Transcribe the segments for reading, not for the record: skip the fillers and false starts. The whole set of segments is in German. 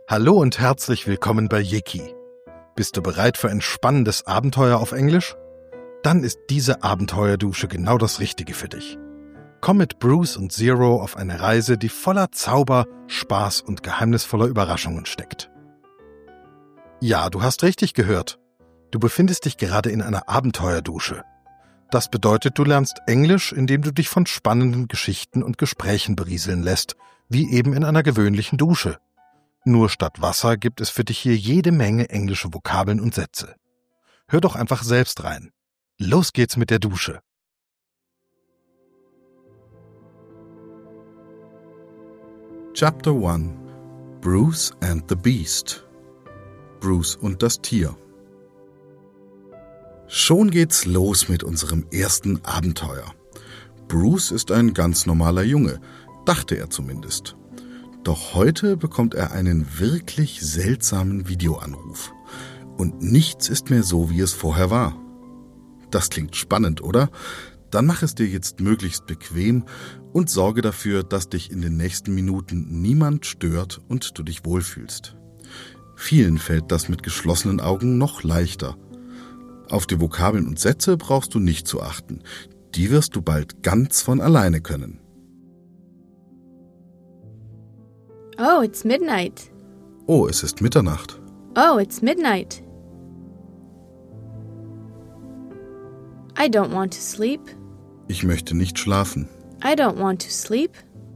Hallo und herzlich willkommen bei Yiki. Bist du bereit für ein spannendes Abenteuer auf Englisch? Dann ist diese Abenteuerdusche genau das Richtige für dich. Komm mit Bruce und Zero auf eine Reise, die voller Zauber, Spaß und geheimnisvoller Überraschungen steckt. Ja, du hast richtig gehört. Du befindest dich gerade in einer Abenteuerdusche. Das bedeutet, du lernst Englisch, indem du dich von spannenden Geschichten und Gesprächen berieseln lässt, wie eben in einer gewöhnlichen Dusche. Nur statt Wasser gibt es für dich hier jede Menge englische Vokabeln und Sätze. Hör doch einfach selbst rein. Los geht's mit der Dusche. Chapter 1 Bruce and the Beast. Bruce und das Tier. Schon geht's los mit unserem ersten Abenteuer. Bruce ist ein ganz normaler Junge, dachte er zumindest. Doch heute bekommt er einen wirklich seltsamen Videoanruf. Und nichts ist mehr so, wie es vorher war. Das klingt spannend, oder? Dann mach es dir jetzt möglichst bequem und sorge dafür, dass dich in den nächsten Minuten niemand stört und du dich wohlfühlst. Vielen fällt das mit geschlossenen Augen noch leichter. Auf die Vokabeln und Sätze brauchst du nicht zu achten. Die wirst du bald ganz von alleine können. Oh, it's midnight. Oh, es ist Mitternacht. Oh, it's midnight. I don't want to sleep. Ich möchte nicht schlafen. I don't want to sleep.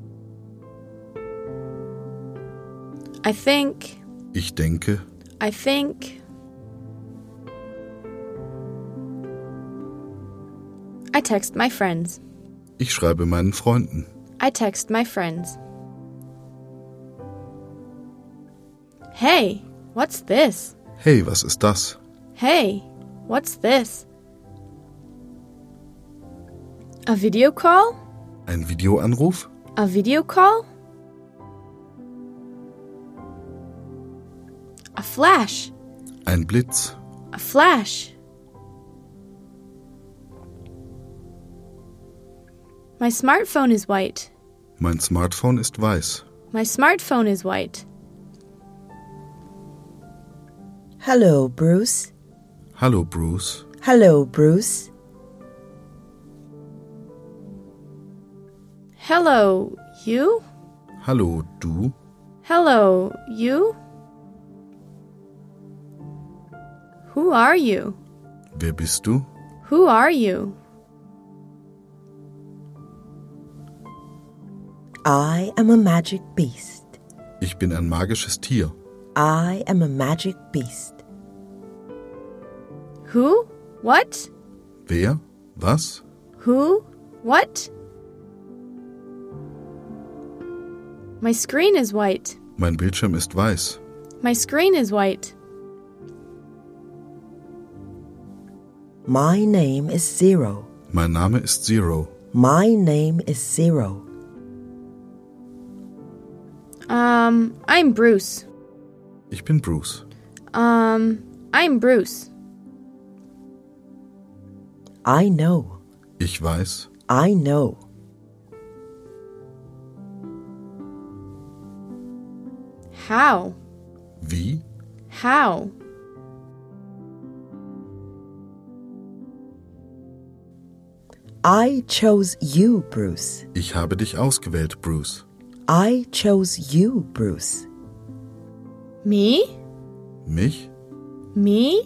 I think. Ich denke. I think. I text my friends. Ich schreibe meinen Freunden. I text my friends. Hey, what's this? Hey, was ist das? Hey, what's this? A video call? Ein Videoanruf? A video call? A flash. Ein Blitz. A flash. My smartphone is white. Mein Smartphone ist weiß. My smartphone is white. Hello, Bruce. Hallo, Bruce. Hello, Bruce. Hello, you? Hallo, du? Hello, you? Who are you? Wer bist du? Who are you? I am a magic beast. Ich bin ein magisches Tier. I am a magic beast. Who? What? Wer? Was? Who? What? My screen is white. Mein Bildschirm ist weiß. My screen is white. My name is Zero. Mein Name ist Zero. My name is Zero. I'm Bruce. Ich bin Bruce. I'm Bruce. I know. Ich weiß. I know. How? Wie? How? I chose you, Bruce. Ich habe dich ausgewählt, Bruce. I chose you, Bruce. Me? Mich? Me?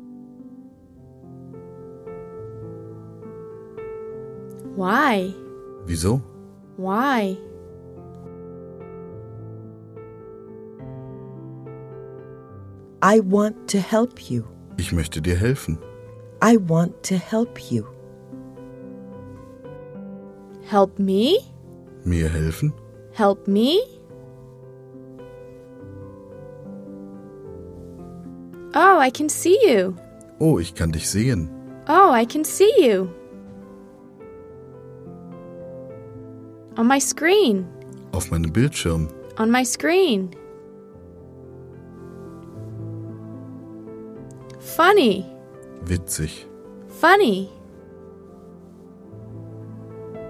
Why? Wieso? Why? I want to help you. Ich möchte dir helfen. I want to help you. Help me? Mir helfen? Help me? Oh, I can see you. Oh, ich kann dich sehen. Oh, I can see you. On my screen. Auf meinem Bildschirm. On my screen. Funny. Witzig. Funny.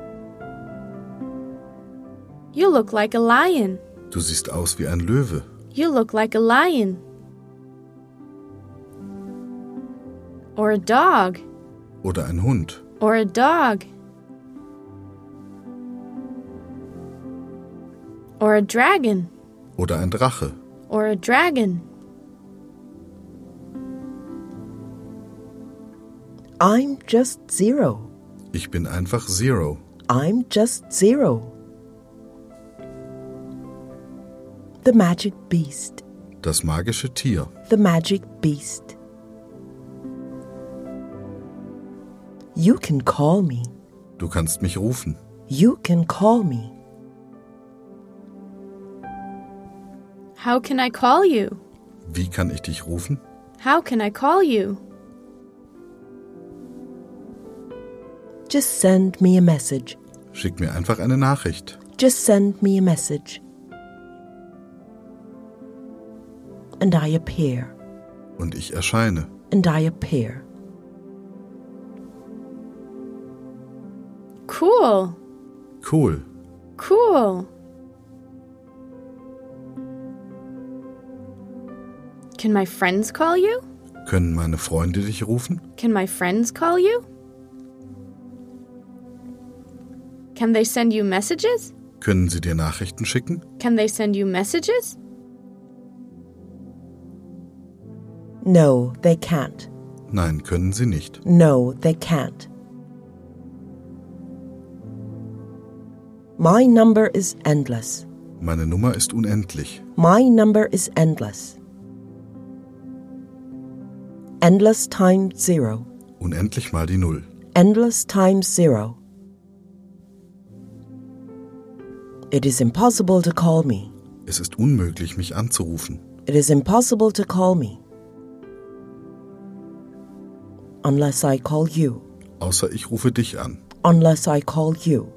You look like a lion. Du siehst aus wie ein Löwe. You look like a lion. Or a dog. Oder ein Hund. Or a dog. Or a dragon. Oder ein Drache. Or a dragon. I'm just Zero. Ich bin einfach Zero. I'm just Zero. The magic beast. Das magische Tier. The magic beast. You can call me. Du kannst mich rufen. You can call me. How can I call you? Wie kann ich dich rufen? How can I call you? Just send me a message. Schick mir einfach eine Nachricht. Just send me a message. And I appear. Und ich erscheine. And I appear. Cool. Cool. Cool. Can my friends call you? Können meine Freunde dich rufen? Can my friends call you? Can they send you messages? Können sie dir Nachrichten schicken? Can they send you messages? No, they can't. Nein, können sie nicht. No, they can't. My number is endless. Meine Nummer ist unendlich. My number is endless. Endless times zero. Unendlich mal die Null. Endless times zero. It is impossible to call me. Es ist unmöglich, mich anzurufen. It is impossible to call me. Unless I call you. Außer ich rufe dich an. Unless I call you.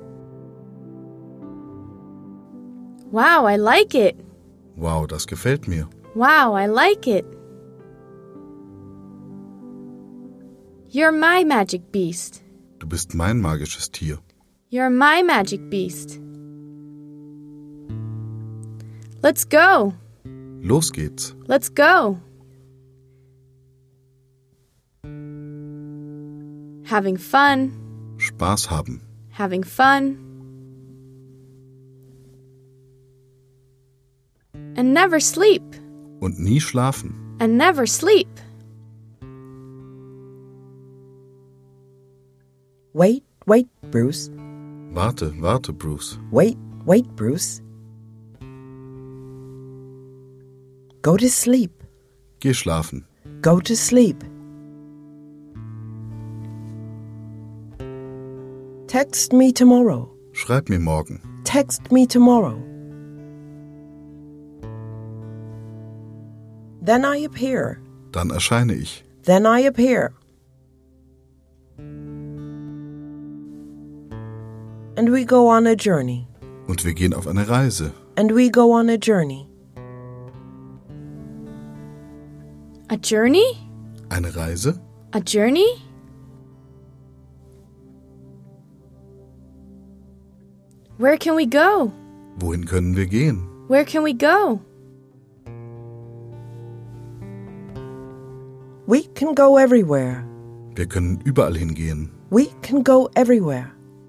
Wow, I like it. Wow, das gefällt mir. Wow, I like it. You're my magic beast. Du bist mein magisches Tier. You're my magic beast. Let's go. Los geht's. Let's go. Having fun. Spaß haben. Having fun. And never sleep. Und nie schlafen. And never sleep. Wait, wait, Bruce. Warte, warte, Bruce. Wait, wait, Bruce. Go to sleep. Geh schlafen. Go to sleep. Text me tomorrow. Schreib mir morgen. Text me tomorrow. Then I appear. Dann erscheine ich. Then I appear. And we go on a journey. Und wir gehen auf eine Reise. And we go on a journey. A journey? Eine Reise? A journey? Where can we go? Wohin können wir gehen? Where can we go? We can go everywhere. Wir können überall hingehen. We can go everywhere.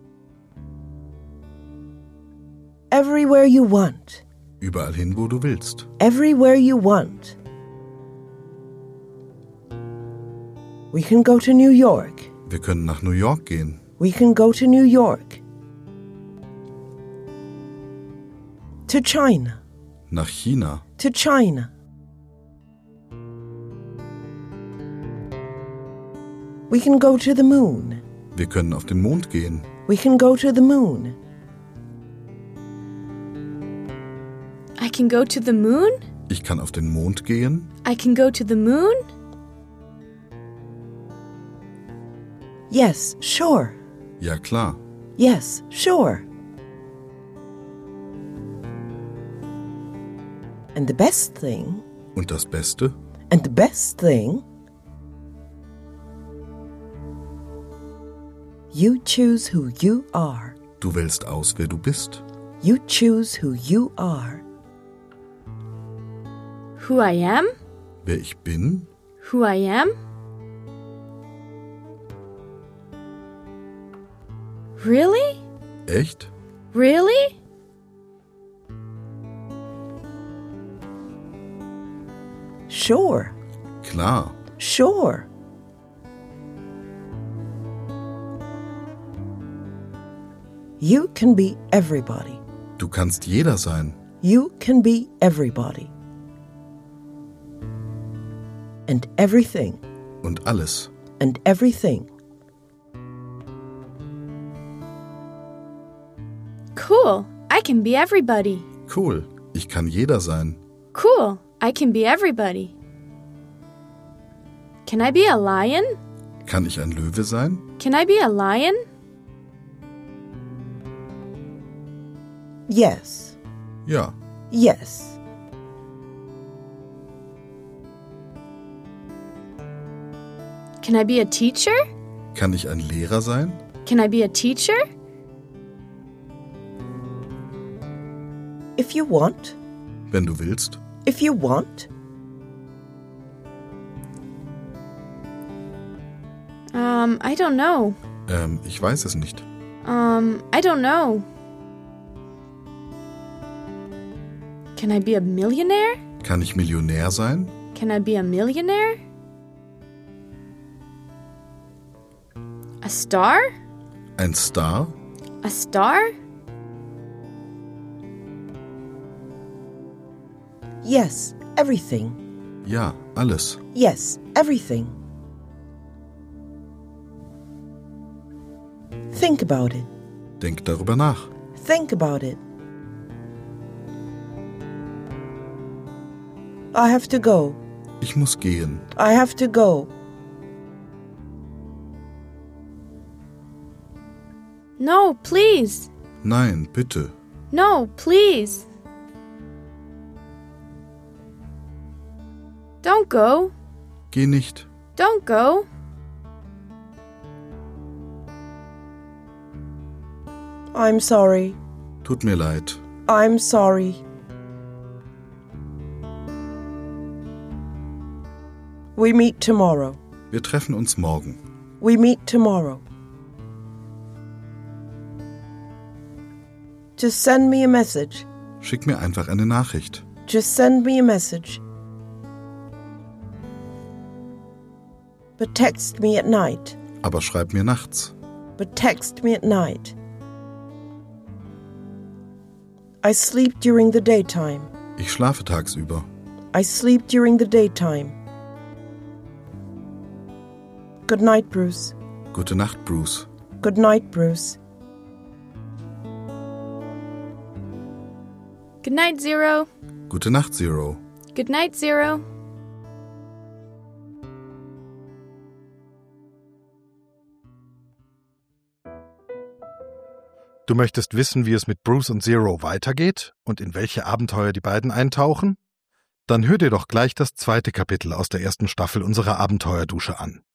Everywhere you want. Überall hin, wo du willst. Everywhere you want. We can go to New York. Wir können nach New York gehen. We can go to New York. To China. Nach China. To China. We can go to the moon. Wir können auf den Mond gehen. We can go to the moon. I can go to the moon? Ich kann auf den Mond gehen. I can go to the moon? Yes, sure. Ja, klar. Yes, sure. And the best thing, Und das Beste? and the best thing, you choose who you are. Du wählst aus, wer du bist. You choose who you are. Who I am? Wer ich bin? Who I am? Really? Echt? Really? Sure. Klar. Sure. You can be everybody. Du kannst jeder sein. You can be everybody. And everything. Und alles. And everything. Cool. I can be everybody. Cool. Ich kann jeder sein. Cool. I can be everybody. Can I be a lion? Kann ich ein Löwe sein? Can I be a lion? Yes. Ja. Yes. Can I be a teacher? Kann ich ein Lehrer sein? Can I be a teacher? If you want. Wenn du willst. If you want. I don't know. Ich weiß es nicht. I don't know. Can I be a millionaire? Kann ich Millionär sein? Can I be a millionaire? A star? Ein Star? A star? Yes, everything. Ja, alles. Yes, everything. Think about it. Denk darüber nach. Think about it. I have to go. Ich muss gehen. I have to go. No, please. Nein, bitte. No, please. Don't go. Geh nicht. Don't go. I'm sorry. Tut mir leid. I'm sorry. We meet tomorrow. Wir treffen uns morgen. We meet tomorrow. Just send me a message. Schick mir einfach eine Nachricht. Just send me a message. But text me at night. Aber schreib mir nachts. But text me at night. I sleep during the daytime. Ich schlafe tagsüber. I sleep during the daytime. Good night, Bruce. Gute Nacht, Bruce. Good night, Bruce. Good night, Zero. Gute Nacht, Zero. Good night, Zero. Du möchtest wissen, wie es mit Bruce und Zero weitergeht und in welche Abenteuer die beiden eintauchen? Dann hör dir doch gleich das 2. Kapitel aus der 1. Staffel unserer Abenteuerdusche an.